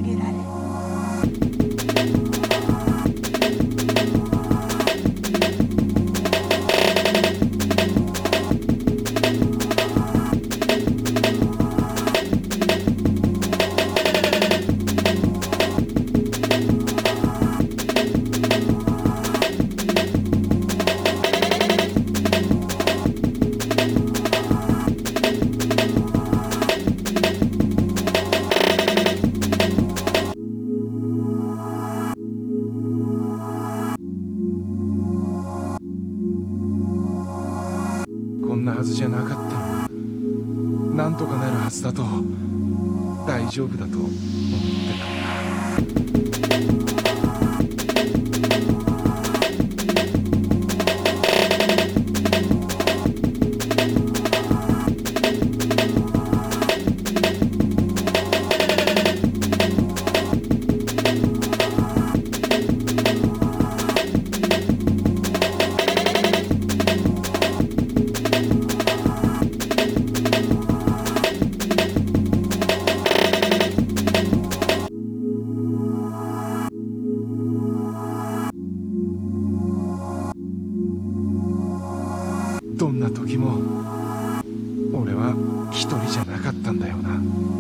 げられ、 こんなはずじゃなかった。なんとかなるはずだと、大丈夫だと思ってた。どんな時も俺は一人じゃなかったんだよな。